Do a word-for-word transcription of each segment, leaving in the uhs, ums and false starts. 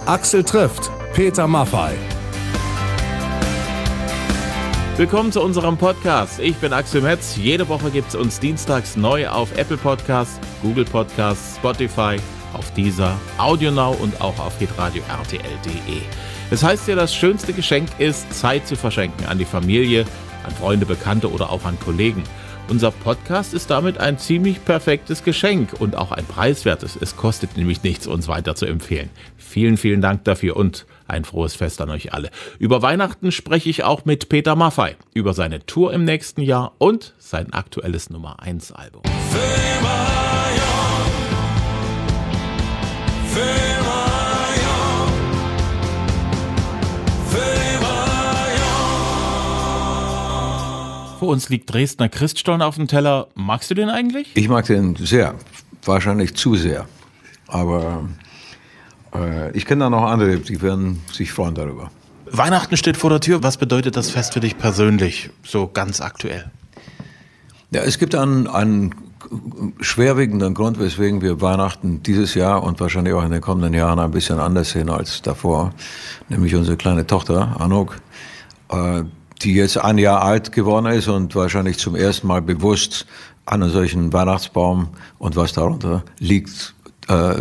Axel trifft Peter Maffay. Willkommen zu unserem Podcast. Ich bin Axel Metz. Jede Woche gibt es uns dienstags neu auf Apple Podcasts, Google Podcasts, Spotify, auf Deezer, AudioNow und auch auf hitradio R T L punkt de. Es heißt ja, das schönste Geschenk ist, Zeit zu verschenken an die Familie, an Freunde, Bekannte oder auch an Kollegen. Unser Podcast ist damit ein ziemlich perfektes Geschenk und auch ein preiswertes. Es kostet nämlich nichts, uns weiter zu empfehlen. Vielen, vielen Dank dafür und ein frohes Fest an euch alle. Über Weihnachten spreche ich auch mit Peter Maffay über seine Tour im nächsten Jahr und sein aktuelles Nummer eins Album. Vor uns liegt Dresdner Christstollen auf dem Teller. Magst du den eigentlich? Ich mag den sehr, wahrscheinlich zu sehr. Aber äh, ich kenne da noch andere, die werden sich freuen darüber. Weihnachten steht vor der Tür. Was bedeutet das Fest für dich persönlich, so ganz aktuell? Ja, es gibt einen, einen schwerwiegenden Grund, weswegen wir Weihnachten dieses Jahr und wahrscheinlich auch in den kommenden Jahren ein bisschen anders sehen als davor. Nämlich unsere kleine Tochter, Anouk, äh, die jetzt ein Jahr alt geworden ist und wahrscheinlich zum ersten Mal bewusst einen solchen Weihnachtsbaum und was darunter liegt, äh,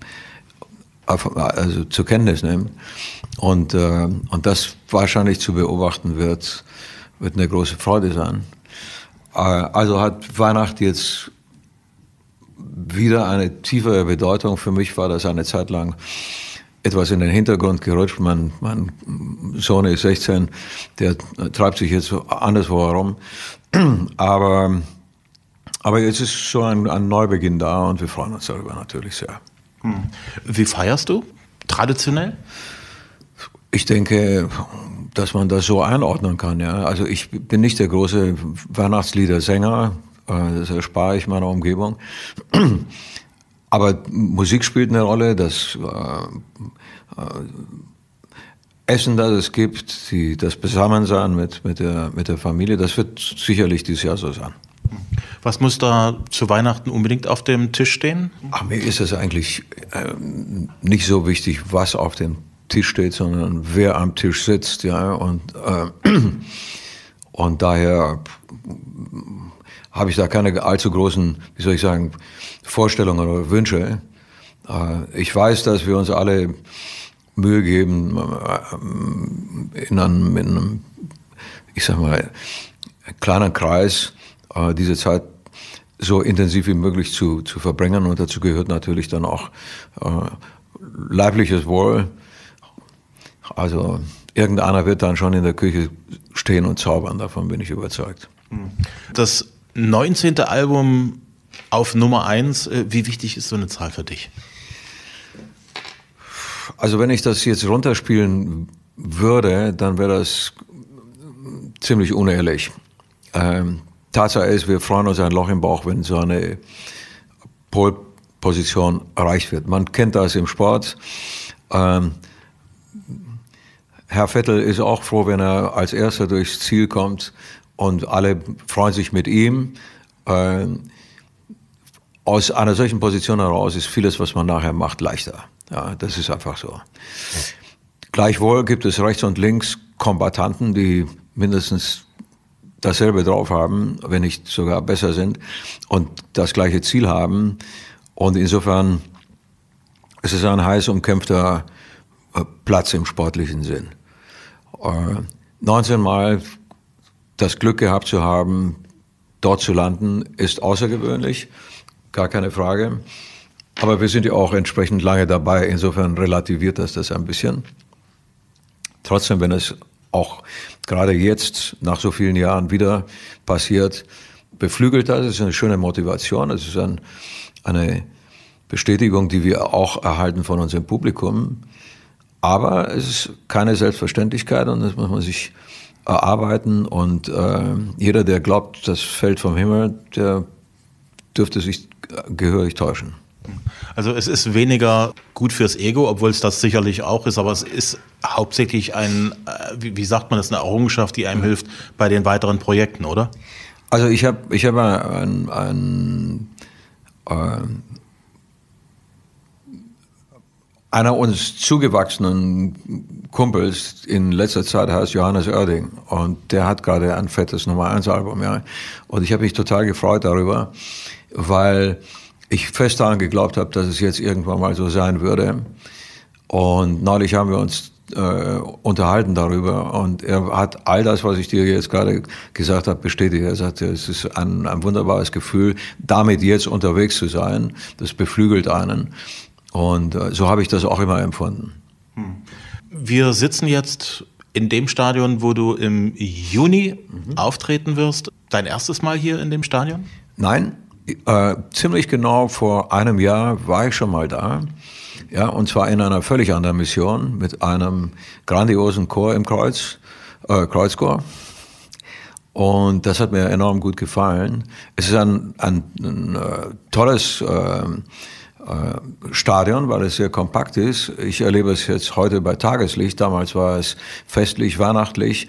also zur Kenntnis nimmt. Und, äh, und das wahrscheinlich zu beobachten wird, wird eine große Freude sein. Äh, also hat Weihnachten jetzt wieder eine tiefere Bedeutung. Für mich war das eine Zeit lang etwas in den Hintergrund gerutscht. Mein, mein Sohn ist sechzehn, der treibt sich jetzt anderswo herum. Aber, aber jetzt ist schon ein, ein Neubeginn da und wir freuen uns darüber natürlich sehr. Wie feierst du? Traditionell? Ich denke, dass man das so einordnen kann. Ja. Also ich bin nicht der große Weihnachtsliedersänger, das erspare ich meiner Umgebung. Aber Musik spielt eine Rolle, das äh, äh, Essen, das es gibt, die, das Beisammensein mit, mit, der, mit der Familie, das wird sicherlich dieses Jahr so sein. Was muss da zu Weihnachten unbedingt auf dem Tisch stehen? Ach, mir ist es eigentlich äh, nicht so wichtig, was auf dem Tisch steht, sondern wer am Tisch sitzt. Ja, und, äh, und daher habe ich da keine allzu großen, wie soll ich sagen, Vorstellungen oder Wünsche. Ich weiß, dass wir uns alle Mühe geben, in einem, in einem ich sag mal, kleinen Kreis diese Zeit so intensiv wie möglich zu, zu verbringen. Und dazu gehört natürlich dann auch leibliches Wohl. Also irgendeiner wird dann schon in der Küche stehen und zaubern, davon bin ich überzeugt. Das neunzehnte Album auf Nummer eins, wie wichtig ist so eine Zahl für dich? Also wenn ich das jetzt runterspielen würde, dann wäre das ziemlich unehrlich. Ähm, Tatsache ist, wir freuen uns ein Loch im Bauch, wenn so eine Pole-Position erreicht wird. Man kennt das im Sport. Ähm, Herr Vettel ist auch froh, wenn er als Erster durchs Ziel kommt und alle freuen sich mit ihm. Ähm, aus einer solchen Position heraus ist vieles, was man nachher macht, leichter. Ja, das ist einfach so. Gleichwohl gibt es rechts und links Kombattanten, die mindestens dasselbe drauf haben, wenn nicht sogar besser sind und das gleiche Ziel haben. Und insofern ist es ein heiß umkämpfter Platz im sportlichen Sinn. Äh, neunzehn Mal das Glück gehabt zu haben, dort zu landen, ist außergewöhnlich, gar keine Frage. Aber wir sind ja auch entsprechend lange dabei, insofern relativiert das das ein bisschen. Trotzdem, wenn es auch gerade jetzt, nach so vielen Jahren wieder passiert, beflügelt das, es ist eine schöne Motivation, es ist ein, eine Bestätigung, die wir auch erhalten von unserem Publikum. Aber es ist keine Selbstverständlichkeit und das muss man sich erarbeiten. Und äh, jeder, der glaubt, das fällt vom Himmel, der dürfte sich gehörig täuschen. Also es ist weniger gut fürs Ego, obwohl es das sicherlich auch ist, aber es ist hauptsächlich ein, wie, wie sagt man das, eine Errungenschaft, die einem hilft bei den weiteren Projekten, oder? Also ich habe ich hab ein, ein, ein einer uns zugewachsenen Kumpels in letzter Zeit heißt Johannes Oerding und der hat gerade ein fettes Nummer eins Album, ja. Und ich habe mich total gefreut darüber, weil ich fest daran geglaubt habe, dass es jetzt irgendwann mal so sein würde. Und neulich haben wir uns äh, unterhalten darüber und er hat all das, was ich dir jetzt gerade gesagt habe, bestätigt. Er sagte, es ist ein, ein wunderbares Gefühl, damit jetzt unterwegs zu sein. Das beflügelt einen. Und äh, so habe ich das auch immer empfunden. Wir sitzen jetzt in dem Stadion, wo du im Juni mhm. auftreten wirst. Dein erstes Mal hier in dem Stadion? Nein, äh, ziemlich genau vor einem Jahr war ich schon mal da. Ja, und zwar in einer völlig anderen Mission mit einem grandiosen Chor im Kreuz, äh, Kreuzchor. Und das hat mir enorm gut gefallen. Es ist ein, ein, ein, ein tolles äh, Stadion, weil es sehr kompakt ist. Ich erlebe es jetzt heute bei Tageslicht. Damals war es festlich, weihnachtlich.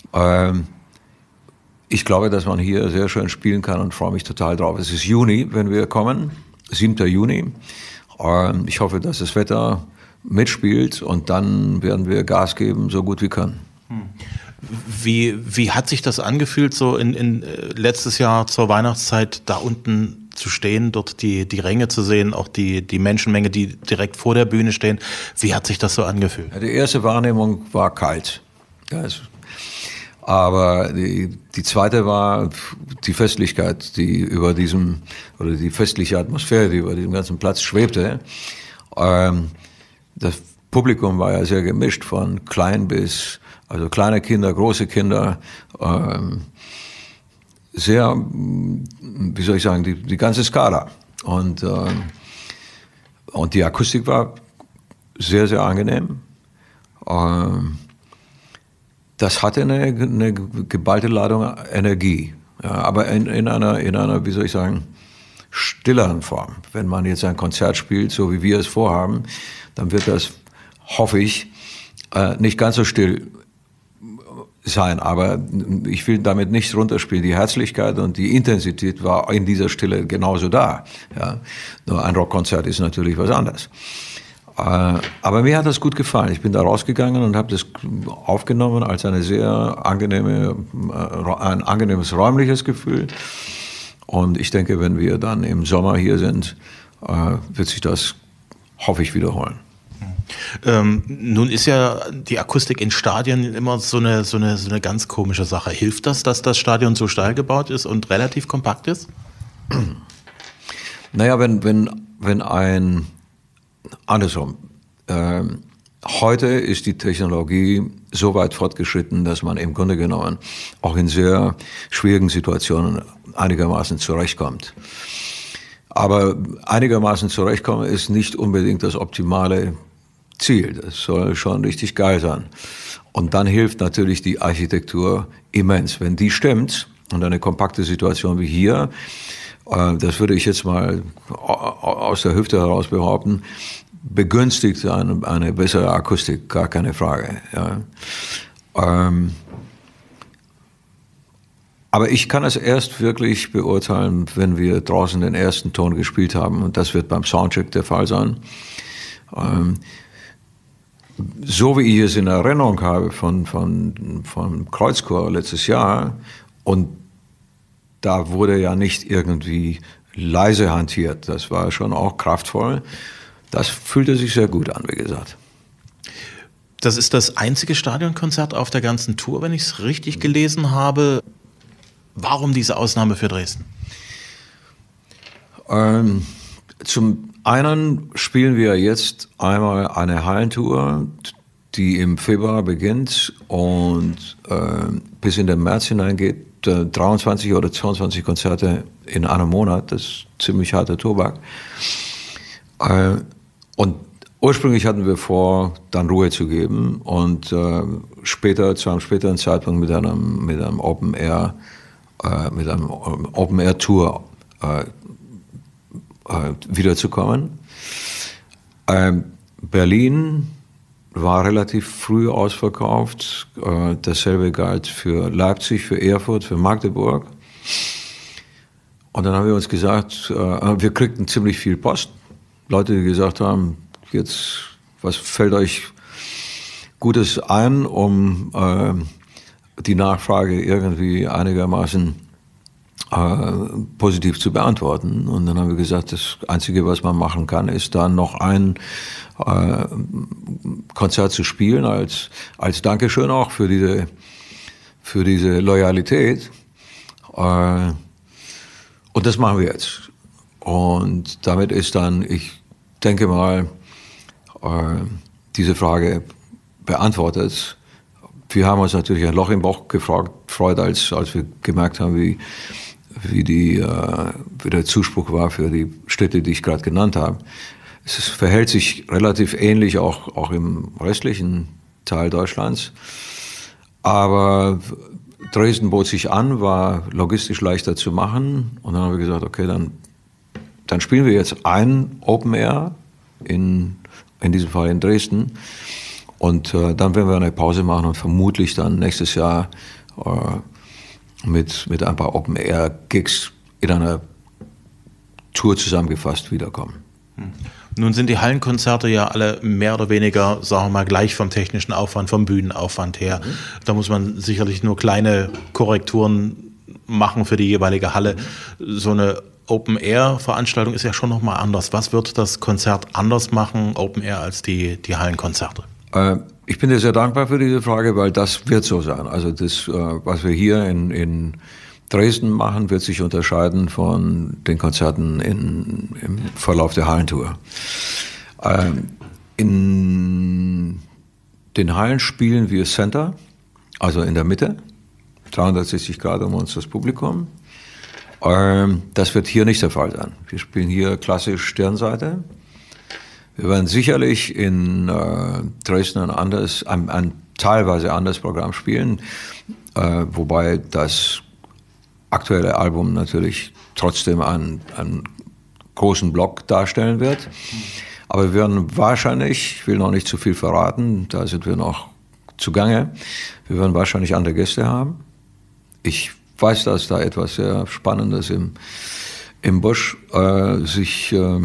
Ich glaube, dass man hier sehr schön spielen kann und freue mich total drauf. Es ist Juni, wenn wir kommen, siebter Juni. Ich hoffe, dass das Wetter mitspielt und dann werden wir Gas geben, so gut wir können. Wie, wie hat sich das angefühlt, so in, in letztes Jahr zur Weihnachtszeit da unten zu stehen, dort die, die Ränge zu sehen, auch die, die Menschenmenge, die direkt vor der Bühne stehen? Wie hat sich das so angefühlt? Ja, die erste Wahrnehmung war kalt. Ja, es, aber die, die zweite war die Festlichkeit, die über diesem, oder die festliche Atmosphäre, die über diesem ganzen Platz schwebte. Ähm, das Publikum war ja sehr gemischt, von klein bis, also kleine Kinder, große Kinder, ähm, sehr, wie soll ich sagen, die, die ganze Skala. Und, äh, und die Akustik war sehr, sehr angenehm. Äh, das hatte eine, eine geballte Ladung Energie. Ja, aber in, in, einer, in einer, wie soll ich sagen, stilleren Form. Wenn man jetzt ein Konzert spielt, so wie wir es vorhaben, dann wird das, hoffe ich, äh, nicht ganz so still sein, aber ich will damit nicht runterspielen. Die Herzlichkeit und die Intensität war in dieser Stille genauso da. Ja. Nur ein Rockkonzert ist natürlich was anderes. Äh, aber mir hat das gut gefallen. Ich bin da rausgegangen und habe das aufgenommen als eine sehr angenehme, äh, ein angenehmes räumliches Gefühl. Und ich denke, wenn wir dann im Sommer hier sind, äh, wird sich das, hoffe ich, wiederholen. Ähm, nun ist ja die Akustik in Stadien immer so eine, so, eine, so eine ganz komische Sache. Hilft das, dass das Stadion so steil gebaut ist und relativ kompakt ist? Naja, wenn, wenn, wenn ein, andersrum, äh, heute ist die Technologie so weit fortgeschritten, dass man im Grunde genommen auch in sehr schwierigen Situationen einigermaßen zurechtkommt. Aber einigermaßen zurechtkommen ist nicht unbedingt das optimale Ziel. Das soll schon richtig geil sein. Und dann hilft natürlich die Architektur immens. Wenn die stimmt und eine kompakte Situation wie hier, äh, das würde ich jetzt mal aus der Hüfte heraus behaupten, begünstigt eine, eine bessere Akustik, gar keine Frage. Ja. Ähm, aber ich kann es erst wirklich beurteilen, wenn wir draußen den ersten Ton gespielt haben. Und das wird beim Soundcheck der Fall sein. Ähm, so wie ich es in Erinnerung habe von, von, von Kreuzchor letztes Jahr, und da wurde ja nicht irgendwie leise hantiert, das war schon auch kraftvoll, das fühlte sich sehr gut an, wie gesagt. Das ist das einzige Stadionkonzert auf der ganzen Tour, wenn ich es richtig gelesen habe. Warum diese Ausnahme für Dresden? Ähm, zum einen spielen wir jetzt einmal eine Hallentour, die im Februar beginnt und äh, bis in den März hineingeht. Äh, dreiundzwanzig oder zweiundzwanzig Konzerte in einem Monat, das ist ziemlich harter Tobak. Äh, und ursprünglich hatten wir vor, dann Ruhe zu geben und äh, später, zu einem späteren Zeitpunkt mit einem, mit einem Open Air, äh, mit einem Open Air Tour äh, wiederzukommen. Ähm, Berlin war relativ früh ausverkauft. Äh, dasselbe galt für Leipzig, für Erfurt, für Magdeburg. Und dann haben wir uns gesagt, äh, wir kriegten ziemlich viel Post. Leute, die gesagt haben, jetzt was fällt euch Gutes ein, um äh, die Nachfrage irgendwie einigermaßen äh, positiv zu beantworten. Und dann haben wir gesagt, das Einzige, was man machen kann, ist dann noch ein äh, Konzert zu spielen, als, als Dankeschön auch für diese, für diese Loyalität. Äh, und das machen wir jetzt. Und damit ist dann, ich denke mal, äh, diese Frage beantwortet. Wir haben uns natürlich ein Loch im Bauch gefreut, als, als wir gemerkt haben, wie, wie, die, äh, wie der Zuspruch war für die Städte, die ich gerade genannt habe. Es ist, verhält sich relativ ähnlich auch, auch im restlichen Teil Deutschlands. Aber Dresden bot sich an, war logistisch leichter zu machen. Und dann haben wir gesagt, okay, dann, dann spielen wir jetzt ein Open Air, in, in diesem Fall in Dresden. Und äh, dann werden wir eine Pause machen und vermutlich dann nächstes Jahr äh, mit, mit ein paar Open-Air-Gigs in einer Tour zusammengefasst wiederkommen. Hm. Nun sind die Hallenkonzerte ja alle mehr oder weniger, sagen wir mal, gleich vom technischen Aufwand, vom Bühnenaufwand her. Mhm. Da muss man sicherlich nur kleine Korrekturen machen für die jeweilige Halle. So eine Open-Air-Veranstaltung ist ja schon nochmal anders. Was wird das Konzert anders machen, Open-Air, als die, die Hallenkonzerte? Ich bin dir sehr dankbar für diese Frage, weil das wird so sein. Also das, was wir hier in, in Dresden machen, wird sich unterscheiden von den Konzerten in, im Verlauf der Hallentour. In den Hallen spielen wir Center, also in der Mitte, dreihundertsechzig Grad um uns das Publikum. Das wird hier nicht der Fall sein. Wir spielen hier klassisch Stirnseite. Wir werden sicherlich in äh, Dresden ein, anderes, ein, ein teilweise anderes Programm spielen, äh, wobei das aktuelle Album natürlich trotzdem einen, einen großen Block darstellen wird. Aber wir werden wahrscheinlich, ich will noch nicht zu viel verraten, da sind wir noch zugange, wir werden wahrscheinlich andere Gäste haben. Ich weiß, dass da etwas sehr Spannendes im, im Busch äh, sich äh,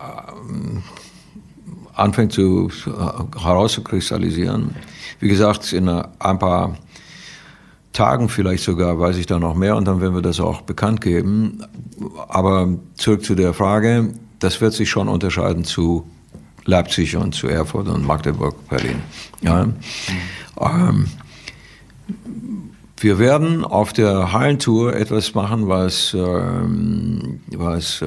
anfängt zu, äh, herauszukristallisieren. Wie gesagt, in ein paar Tagen vielleicht sogar weiß ich da noch mehr und dann werden wir das auch bekannt geben. Aber zurück zu der Frage, das wird sich schon unterscheiden zu Leipzig und zu Erfurt und Magdeburg, Berlin. Ja. Mhm. Ähm, wir werden auf der Hallentour etwas machen, was, ähm, was äh,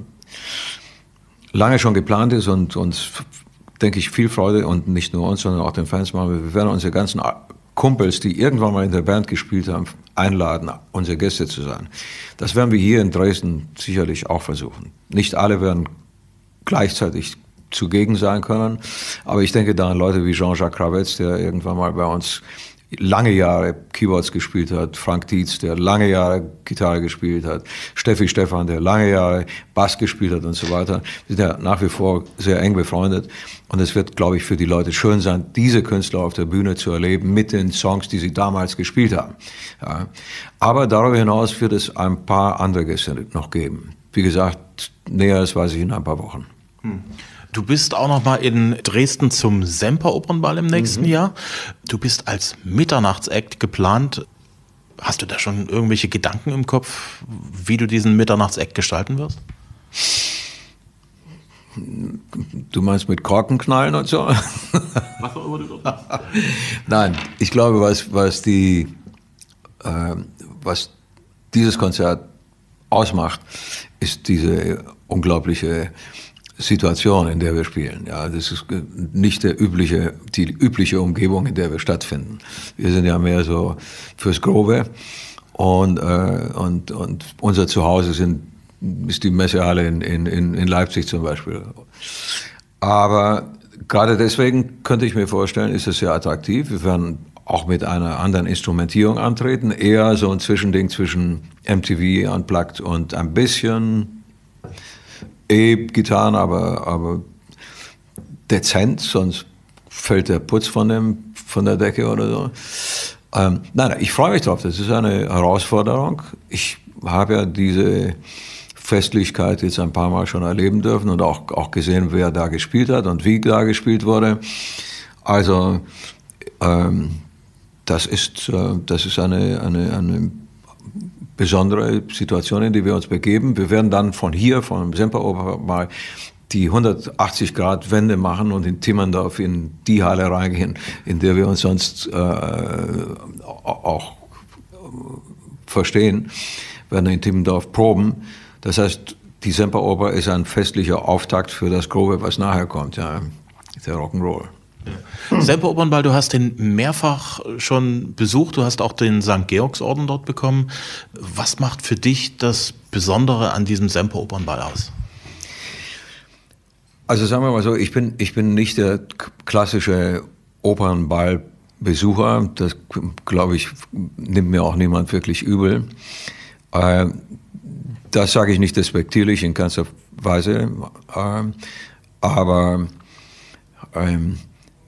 lange schon geplant ist und uns, denke ich, viel Freude und nicht nur uns, sondern auch den Fans machen. Wir werden unsere ganzen Kumpels, die irgendwann mal in der Band gespielt haben, einladen, unsere Gäste zu sein. Das werden wir hier in Dresden sicherlich auch versuchen. Nicht alle werden gleichzeitig zugegen sein können, aber ich denke da an Leute wie Jean-Jacques Kravetz, der irgendwann mal bei uns lange Jahre Keyboards gespielt hat, Frank Dietz, der lange Jahre Gitarre gespielt hat, Steffi Stephan, der lange Jahre Bass gespielt hat und so weiter. Wir sind ja nach wie vor sehr eng befreundet und es wird, glaube ich, für die Leute schön sein, diese Künstler auf der Bühne zu erleben mit den Songs, die sie damals gespielt haben. Ja. Aber darüber hinaus wird es ein paar andere Gäste noch geben. Wie gesagt, Näheres weiß ich in ein paar Wochen. Hm. Du bist auch noch mal in Dresden zum Semperopernball im nächsten mhm. Jahr. Du bist als Mitternachtsakt geplant. Hast du da schon irgendwelche Gedanken im Kopf, wie du diesen Mitternachtsakt gestalten wirst? Du meinst mit Korkenknallen und so? Was auch immer du sagst. Nein, ich glaube, was, was, die, äh, was dieses Konzert ausmacht, ist diese unglaubliche Situation, in der wir spielen. Ja, das ist nicht der übliche, die übliche Umgebung, in der wir stattfinden. Wir sind ja mehr so fürs Grobe und, äh, und, und unser Zuhause sind, ist die Messehalle in, in, in Leipzig zum Beispiel. Aber gerade deswegen könnte ich mir vorstellen, ist es sehr attraktiv. Wir werden auch mit einer anderen Instrumentierung antreten, eher so ein Zwischending zwischen M T V Unplugged und ein bisschen E-Gitarren, aber, aber dezent, sonst fällt der Putz von, dem, von der Decke oder so. Ähm, nein, ich freue mich drauf, das ist eine Herausforderung. Ich habe ja diese Festlichkeit jetzt ein paar Mal schon erleben dürfen und auch, auch gesehen, wer da gespielt hat und wie da gespielt wurde. Also ähm, das ist, äh, das ist eine, eine, eine besondere Situation, in die wir uns begeben. Wir werden dann von hier, von Semperoper mal die hundertachtzig Grad Wende machen und in Timmendorf in die Halle reingehen, in der wir uns sonst äh, auch verstehen, werden in Timmendorf proben. Das heißt, die Semperoper ist ein festlicher Auftakt für das Grobe, was nachher kommt, ja, der Rock'n'Roll. Semperopernball, du hast den mehrfach schon besucht, du hast auch den Sankt Georgsorden dort bekommen. Was macht für dich das Besondere an diesem Semperopernball aus? Also sagen wir mal so, ich bin, ich bin nicht der klassische Opernballbesucher. Das, glaube ich, nimmt mir auch niemand wirklich übel. Äh, das sage ich nicht despektierlich in keinster Weise. Äh, aber ähm,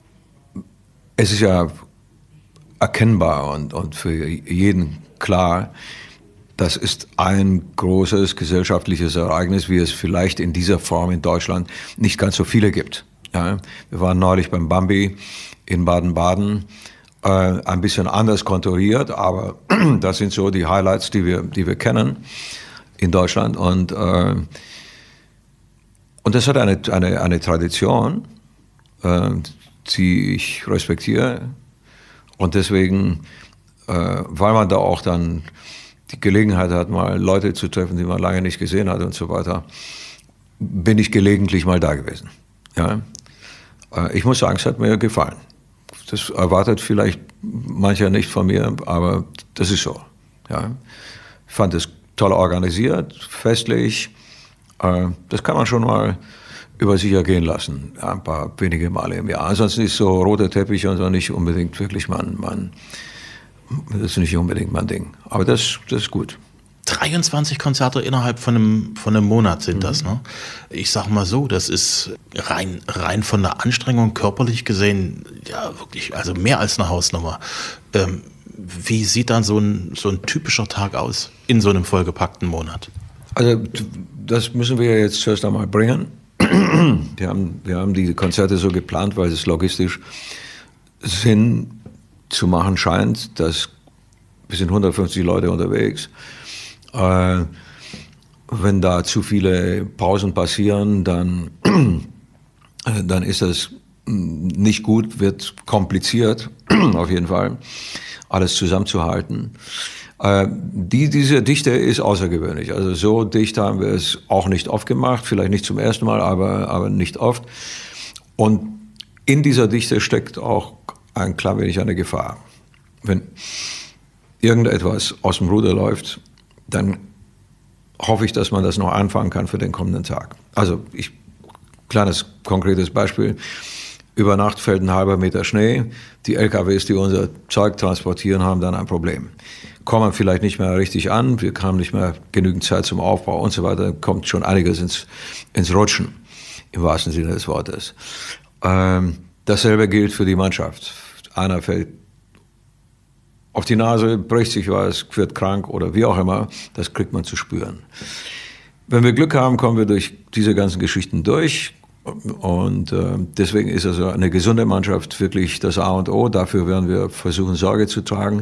es ist ja erkennbar und, und für jeden klar, das ist ein großes gesellschaftliches Ereignis, wie es vielleicht in dieser Form in Deutschland nicht ganz so viele gibt. Ja, wir waren neulich beim Bambi in Baden-Baden, äh, ein bisschen anders konturiert, aber das sind so die Highlights, die wir, die wir kennen in Deutschland. Und, äh, und das hat eine, eine, eine Tradition, äh, die ich respektiere. Und deswegen, äh, weil man da auch dann die Gelegenheit hat, mal Leute zu treffen, die man lange nicht gesehen hat und so weiter, bin ich gelegentlich mal da gewesen. Ja? Ich muss sagen, es hat mir gefallen. Das erwartet vielleicht mancher nicht von mir, aber das ist so. Ja? Ich fand es toll organisiert, festlich. Das kann man schon mal über sich ergehen lassen, ja, ein paar wenige Male im Jahr. Ansonsten ist so roter Teppich und so nicht unbedingt wirklich mein, mein das ist nicht unbedingt mein Ding. Aber das, das ist gut. dreiundzwanzig Konzerte innerhalb von einem, von einem Monat sind das. Ne? Ich sag mal so, das ist rein, rein von der Anstrengung körperlich gesehen, ja wirklich, also mehr als eine Hausnummer. Ähm, wie sieht dann so ein, so ein typischer Tag aus in so einem vollgepackten Monat? Also das müssen wir jetzt zuerst einmal bringen. Wir haben, wir haben die Konzerte so geplant, weil es logistisch Sinn zu machen scheint, dass wir sind hundertfünfzig Leute unterwegs. Äh, wenn da zu viele Pausen passieren, dann, äh, dann ist das nicht gut, wird kompliziert, auf jeden Fall, alles zusammenzuhalten. Äh, die, diese Dichte ist außergewöhnlich. Also so dicht haben wir es auch nicht oft gemacht, vielleicht nicht zum ersten Mal, aber, aber nicht oft. Und in dieser Dichte steckt auch ein klein wenig eine Gefahr. Wenn irgendetwas aus dem Ruder läuft, dann hoffe ich, dass man das noch anfangen kann für den kommenden Tag. Also, ich, kleines konkretes Beispiel. Über Nacht fällt ein halber Meter Schnee. Die L K Ws, die unser Zeug transportieren, haben dann ein Problem. Kommen vielleicht nicht mehr richtig an, wir haben nicht mehr genügend Zeit zum Aufbau und so weiter. Kommt schon einiges ins, ins Rutschen, im wahrsten Sinne des Wortes. Ähm, dasselbe gilt für die Mannschaft. Einer fällt auf die Nase, bricht sich was, wird krank oder wie auch immer, das kriegt man zu spüren. Wenn wir Glück haben, kommen wir durch diese ganzen Geschichten durch und äh, deswegen ist also eine gesunde Mannschaft wirklich das A und O. Dafür werden wir versuchen, Sorge zu tragen.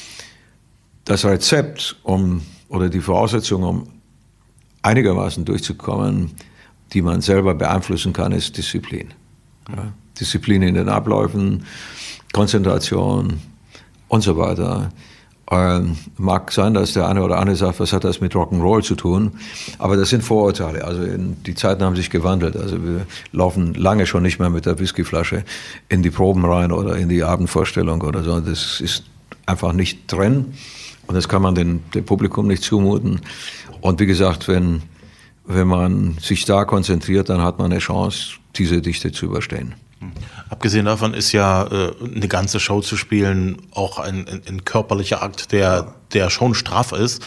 Das Rezept um, oder die Voraussetzung, um einigermaßen durchzukommen, die man selber beeinflussen kann, ist Disziplin. Ja, Disziplin in den Abläufen, Konzentration und so weiter. Ähm, mag sein, dass der eine oder andere sagt, was hat das mit Rock'n'Roll zu tun? Aber das sind Vorurteile. Also in, die Zeiten haben sich gewandelt. Also wir laufen lange schon nicht mehr mit der Whiskyflasche in die Proben rein oder in die Abendvorstellung oder so. Das ist einfach nicht drin und das kann man den, dem Publikum nicht zumuten. Und wie gesagt, wenn, wenn man sich da konzentriert, dann hat man eine Chance, diese Dichte zu überstehen. Abgesehen davon ist ja äh, eine ganze Show zu spielen auch ein, ein, ein körperlicher Akt, der, der schon straff ist.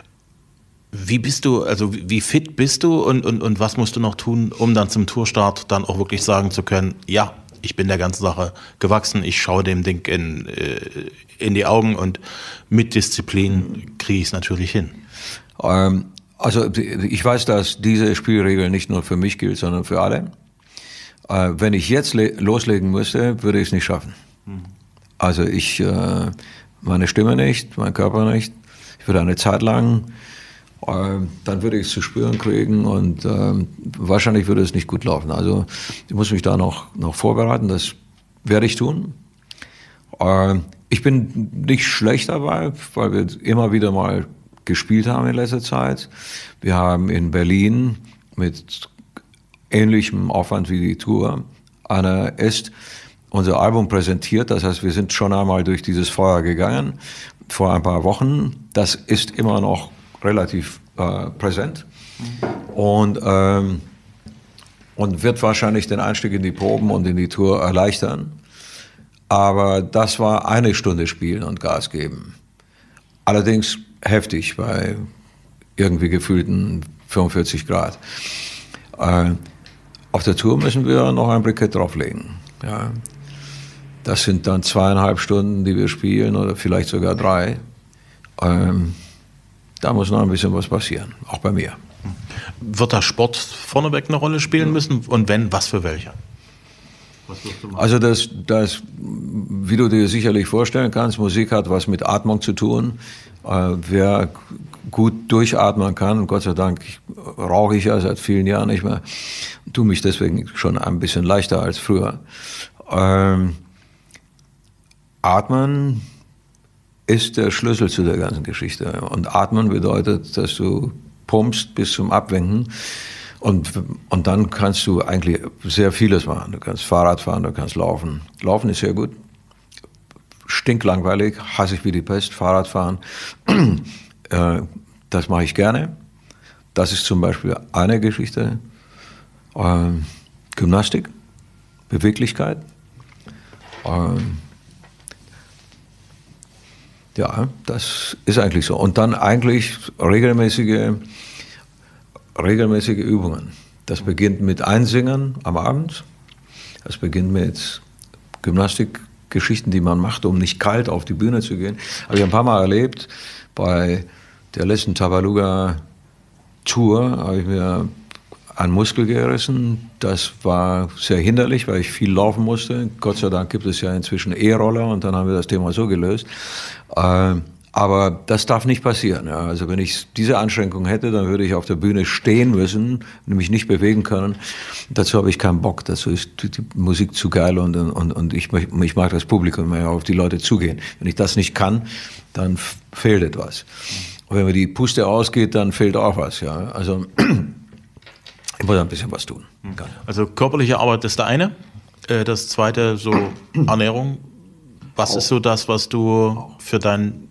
Wie bist du, also wie fit bist du und, und, und was musst du noch tun, um dann zum Tourstart dann auch wirklich sagen zu können, ja, ich bin der ganzen Sache gewachsen, ich schaue dem Ding in, äh, in die Augen und mit Disziplin kriege ich es natürlich hin. Ähm, Also ich weiß, dass diese Spielregel nicht nur für mich gilt, sondern für alle. Äh, wenn ich jetzt loslegen müsste, würde ich es nicht schaffen. Mhm. Also ich, äh, meine Stimme nicht, mein Körper nicht. Ich würde eine Zeit lang, äh, dann würde ich es zu spüren kriegen und äh, wahrscheinlich würde es nicht gut laufen. Also ich muss mich da noch, noch vorbereiten, das werde ich tun. Äh, ich bin nicht schlecht dabei, weil wir immer wieder mal gespielt haben in letzter Zeit. Wir haben in Berlin mit ähnlichem Aufwand wie die Tour eine ist unser Album präsentiert. Das heißt, wir sind schon einmal durch dieses Feuer gegangen vor ein paar Wochen. Das ist immer noch relativ äh, präsent und, ähm, und wird wahrscheinlich den Einstieg in die Proben und in die Tour erleichtern. Aber das war eine Stunde spielen und Gas geben. Allerdings heftig bei irgendwie gefühlten fünfundvierzig Grad. Äh, auf der Tour müssen wir noch ein Brikett drauflegen. Ja. Das sind dann zweieinhalb Stunden, die wir spielen oder vielleicht sogar drei. Ähm, da muss noch ein bisschen was passieren, auch bei mir. Wird da Sport vorneweg eine Rolle spielen müssen? Und wenn, was für welche? Also das, das, wie du dir sicherlich vorstellen kannst, Musik hat was mit Atmung zu tun. Äh, wer gut durchatmen kann, Gott sei Dank rauche ich ja seit vielen Jahren nicht mehr, tue mich deswegen schon ein bisschen leichter als früher. Ähm, Atmen ist der Schlüssel zu der ganzen Geschichte. Und Atmen bedeutet, dass du pumpst bis zum Abwinken. Und, und dann kannst du eigentlich sehr vieles machen. Du kannst Fahrrad fahren, du kannst laufen. Laufen ist sehr gut. Stinklangweilig, hasse ich wie die Pest. Fahrrad fahren, äh, das mache ich gerne. Das ist zum Beispiel eine Geschichte. Ähm, Gymnastik, Beweglichkeit. Ähm, ja, das ist eigentlich so. Und dann eigentlich regelmäßige regelmäßige Übungen. Das beginnt mit Einsingen am Abend. Das beginnt mit Gymnastikgeschichten, die man macht, um nicht kalt auf die Bühne zu gehen. Habe ich ein paar Mal erlebt. Bei der letzten Tabaluga-Tour habe ich mir einen Muskel gerissen. Das war sehr hinderlich, weil ich viel laufen musste. Gott sei Dank gibt es ja inzwischen E-Roller und dann haben wir das Thema so gelöst. Äh, Aber das darf nicht passieren. Ja. Also wenn ich diese Anschränkung hätte, dann würde ich auf der Bühne stehen müssen, mich nicht bewegen können. Dazu habe ich keinen Bock. Dazu ist die Musik zu geil und, und, und ich, ich mag das Publikum mehr auf die Leute zugehen. Wenn ich das nicht kann, dann fehlt etwas. Und wenn mir die Puste ausgeht, dann fehlt auch was. Ja. Also ich muss ein bisschen was tun. Also körperliche Arbeit ist der eine. Das zweite, so Ernährung. Was auch. Ist so das, was du für dein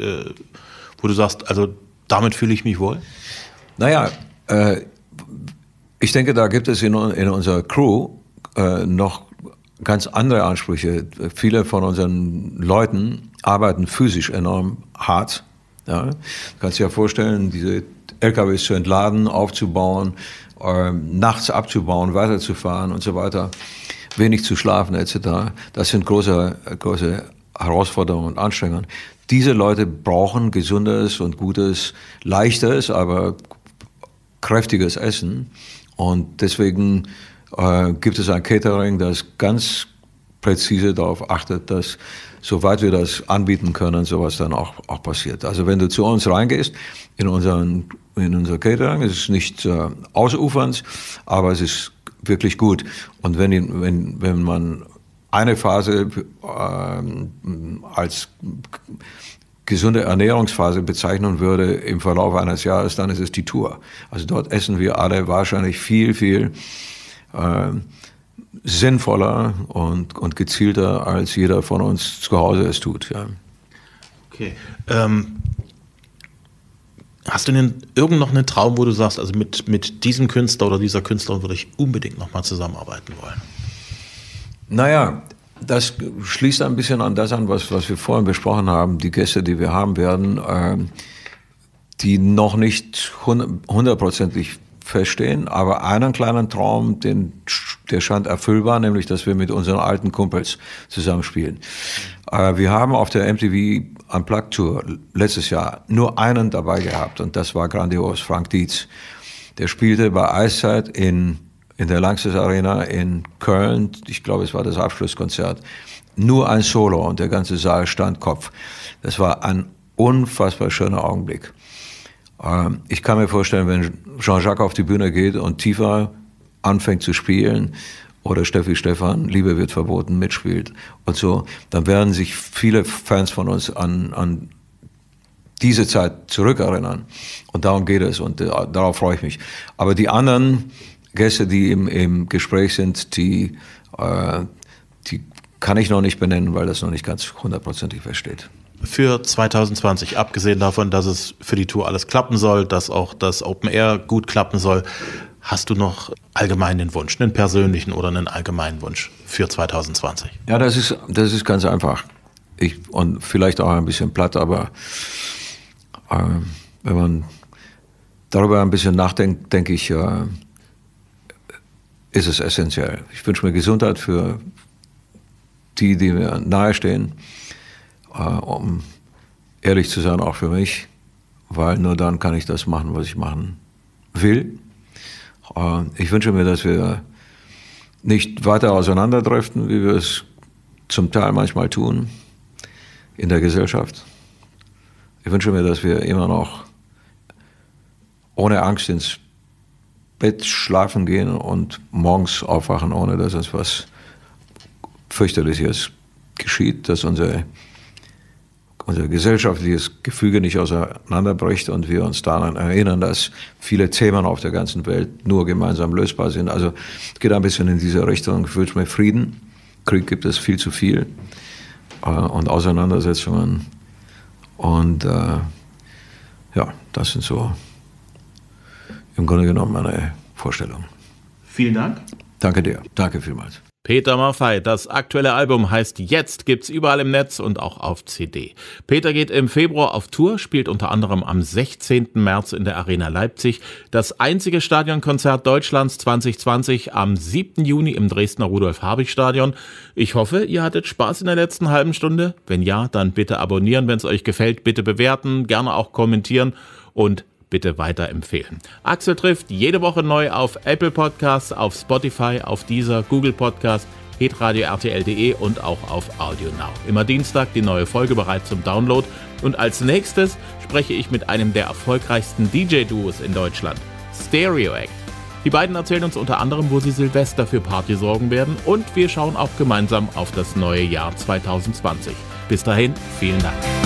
wo du sagst, also damit fühle ich mich wohl? Naja, äh, ich denke, da gibt es in, in unserer Crew äh, noch ganz andere Ansprüche. Viele von unseren Leuten arbeiten physisch enorm hart. Ja? Du kannst dir ja vorstellen, diese L K Ws zu entladen, aufzubauen, äh, nachts abzubauen, weiterzufahren und so weiter, wenig zu schlafen et cetera. Das sind große, große Herausforderungen und Anstrengungen. Diese Leute brauchen gesundes und gutes, leichtes, aber kräftiges Essen. Und deswegen äh, gibt es ein Catering, das ganz präzise darauf achtet, dass, soweit wir das anbieten können, sowas dann auch, auch passiert. Also wenn du zu uns reingehst, in, unseren, in unser Catering, es ist nicht äh, ausufernd, aber es ist wirklich gut. Und wenn, wenn, wenn man eine Phase äh, als gesunde Ernährungsphase bezeichnen würde im Verlauf eines Jahres, dann ist es die Tour. Also dort essen wir alle wahrscheinlich viel, viel äh, sinnvoller und, und gezielter, als jeder von uns zu Hause es tut. Ja. Okay. Ähm, hast du denn irgend noch einen Traum, wo du sagst, also mit, mit diesem Künstler oder dieser Künstlerin würde ich unbedingt nochmal zusammenarbeiten wollen? Naja, das schließt ein bisschen an das an, was, was wir vorhin besprochen haben. Die Gäste, die wir haben werden, äh, die noch nicht hundertprozentig feststehen, aber einen kleinen Traum, den, der scheint erfüllbar, nämlich, dass wir mit unseren alten Kumpels zusammenspielen. Äh, wir haben auf der M T V Unplugged Tour letztes Jahr nur einen dabei gehabt und das war grandios, Frank Dietz. Der spielte bei Eiszeit in, in der Lanxess Arena in Köln, ich glaube, es war das Abschlusskonzert, nur ein Solo und der ganze Saal stand Kopf. Das war ein unfassbar schöner Augenblick. Ich kann mir vorstellen, wenn Jean-Jacques auf die Bühne geht und tiefer anfängt zu spielen oder Steffi Stephan, Liebe wird verboten, mitspielt und so, dann werden sich viele Fans von uns an, an diese Zeit zurückerinnern. Und darum geht es und äh, darauf freue ich mich. Aber die anderen Gäste, die im, im Gespräch sind, die, äh, die kann ich noch nicht benennen, weil das noch nicht ganz hundertprozentig feststeht. Für zwanzig zwanzig, abgesehen davon, dass es für die Tour alles klappen soll, dass auch das Open Air gut klappen soll, hast du noch allgemein den Wunsch, einen persönlichen oder einen allgemeinen Wunsch für zwanzig zwanzig? Ja, das ist, das ist ganz einfach. Ich, und vielleicht auch ein bisschen platt, aber äh, wenn man darüber ein bisschen nachdenkt, denke ich, äh, ist es essentiell. Ich wünsche mir Gesundheit für die, die mir nahestehen. Uh, um ehrlich zu sein, auch für mich, weil nur dann kann ich das machen, was ich machen will. Uh, ich wünsche mir, dass wir nicht weiter auseinanderdriften, wie wir es zum Teil manchmal tun in der Gesellschaft. Ich wünsche mir, dass wir immer noch ohne Angst ins Bett schlafen gehen und morgens aufwachen, ohne dass uns was fürchterliches geschieht, dass unsere unser gesellschaftliches Gefüge nicht auseinanderbricht und wir uns daran erinnern, dass viele Themen auf der ganzen Welt nur gemeinsam lösbar sind. Also es geht ein bisschen in diese Richtung. Ich wünsche mir Frieden. Krieg gibt es viel zu viel. Äh, und Auseinandersetzungen. Und äh, ja, das sind so im Grunde genommen meine Vorstellungen. Vielen Dank. Danke dir. Danke vielmals. Peter Maffay, das aktuelle Album heißt Jetzt, gibt's überall im Netz und auch auf C D. Peter geht im Februar auf Tour, spielt unter anderem am sechzehnten März in der Arena Leipzig, das einzige Stadionkonzert Deutschlands zwanzig zwanzig am siebten Juni im Dresdner Rudolf-Habich-Stadion. Ich hoffe, ihr hattet Spaß in der letzten halben Stunde. Wenn ja, dann bitte abonnieren, wenn es euch gefällt, bitte bewerten, gerne auch kommentieren und bitte weiterempfehlen. Axel trifft jede Woche neu auf Apple Podcasts, auf Spotify, auf Deezer, Google Podcast, hitradio R T L punkt de und auch auf Audio Now. Immer Dienstag die neue Folge bereit zum Download. Und als nächstes spreche ich mit einem der erfolgreichsten D J-Duos in Deutschland, Stereo Act. Die beiden erzählen uns unter anderem, wo sie Silvester für Party sorgen werden, und wir schauen auch gemeinsam auf das neue Jahr zwanzig zwanzig. Bis dahin, vielen Dank.